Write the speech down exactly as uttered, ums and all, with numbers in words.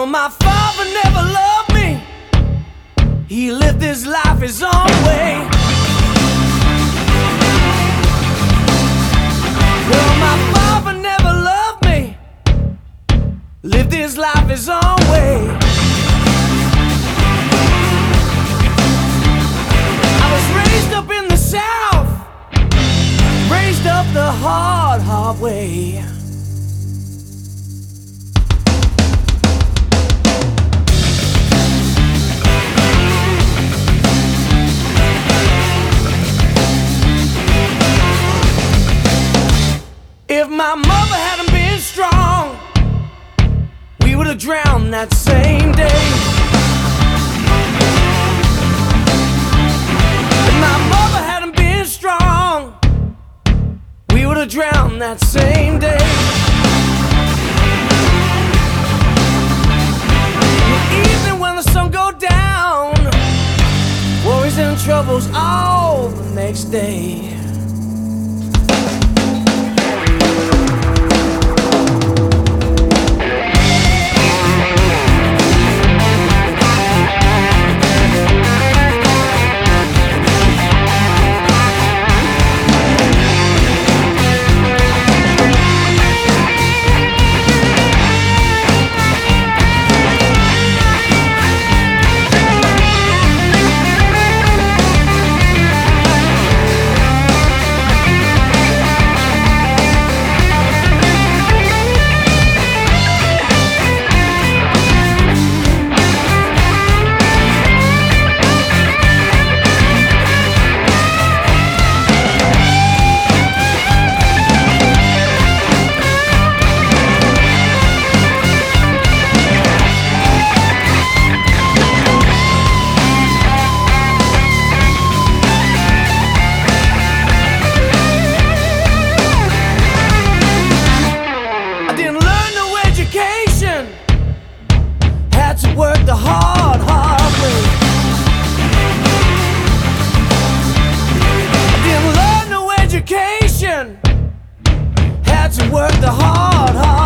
Well, my father never loved me. He lived his life his own way. Well, my father never loved me. Lived his life his own way. I was raised up in the South, raised up the hard, hard way. If my mother hadn't been strong, we would have drowned that same day. If my mother hadn't been strong, we would have drowned that same day. In the evening when the sun go down, worries and troubles all the next day. Had to work the hard, hard way. Didn't learn no education. Had to work the hard, hard